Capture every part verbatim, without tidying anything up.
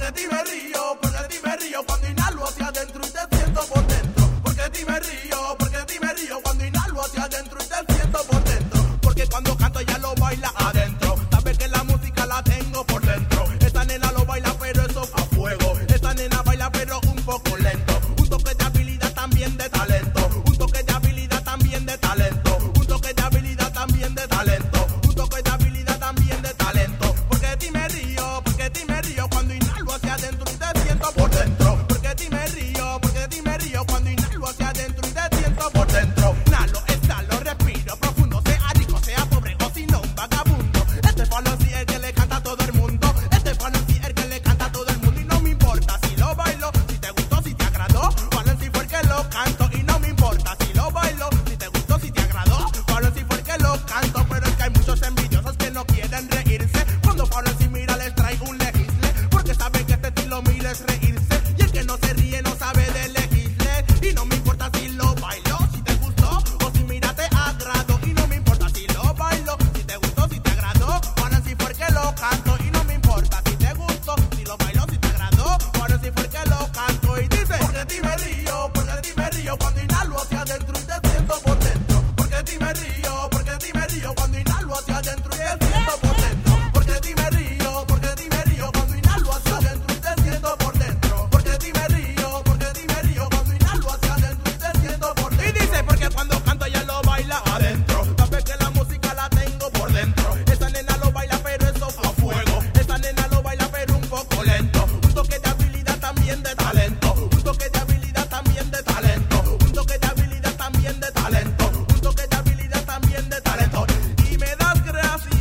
Porque de ti me río, porque de ti me río cuando inhalo hacia adentro y te siento por dentro. Porque de ti me río, porque de ti me río cuando inhalo hacia adentro y te siento por dentro. Porque cuando canto ella lo baila adentro. Sabes que la música la tengo por dentro. Esta nena lo baila pero eso a fuego. Esta nena baila pero un poco lento. Un toque de habilidad también de talento. Un toque de habilidad también de talento. Un toque de habilidad también de talento. Un toque de habilidad también de talento. Porque de ti me río, porque de ti me río cuando inhalo hacia adentro y te siento por dentro. Porque de ti me río, porque de ti me río cuando inhalo hacia adentro y te siento por dentro. Inhalo, exhalo, respiro profundo, sea rico, sea pobre o si no un vagabundo. Este palo sí es el que le canta a todo el mundo. Este palo sí es el que le canta a todo el mundo. Y no me importa si lo bailo, si te gustó, si te agradó. Palo si fue el que lo canto. Y no me importa si lo bailo, si te gustó, si te agradó. Palo si fue el que lo canto. Pero es que hay muchos envidiosos que no quieren reírse. Cuando Pablo si mira les traigo un legisle. Porque saben que este estilo mío es reírse. Y el que no se ríe no sabe de legisle. Y no me importa si lo bailo, si te gustó o si mira te agrado. Y no me importa si lo bailo, si te gustó, si te agradó. Pablo si fue el que lo canto. Y no me importa si te gustó, si lo bailo, si te agradó. Pablo si fue el que lo canto. Y dice, porque de ti me río, porque de ti me río cuando inhalo hacia adentro y te siento por dentro. Porque de ti me río, porque de ti me río cuando inhalo hacia adentro y te siento por dentro. Porque de ti me río, porque de ti me río cuando inhalo hacia adentro y te siento por dentro. Porque de ti me río, porque de ti me río cuando inhalo hacia adentro y te siento por dentro. Y dice, porque cuando canto ella lo baila adentro. Sabes que la música la tengo por dentro. Esa nena lo baila pero eso a fuego. Esa nena lo baila pero un poco lento. Un toque de habilidad también de talento. Un toque de habilidad también de talento. Un toque de habilidad también de talento. Un toque de habilidad también de talento. Y me das gracias,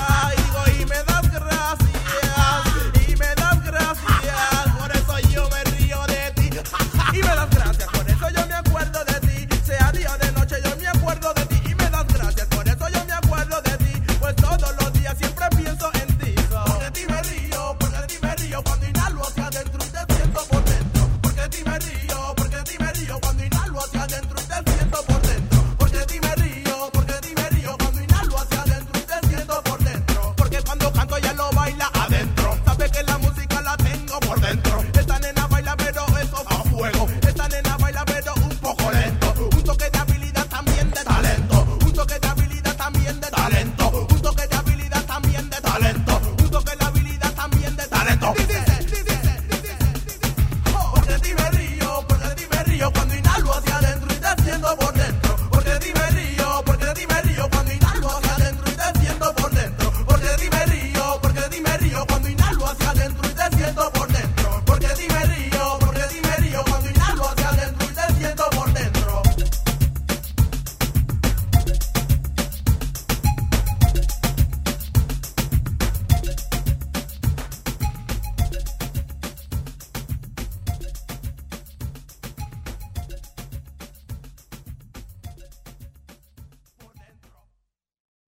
digo, y me das gracias, y me das gracias, por eso yo me río de ti. Y me das gracias, por eso yo me acuerdo de ti. Sea día o de noche yo me acuerdo de ti. Y me das gracias, por eso yo me acuerdo de ti. Pues todos los días siempre pienso en ti. Porque de ti me río, porque de ti me río cuando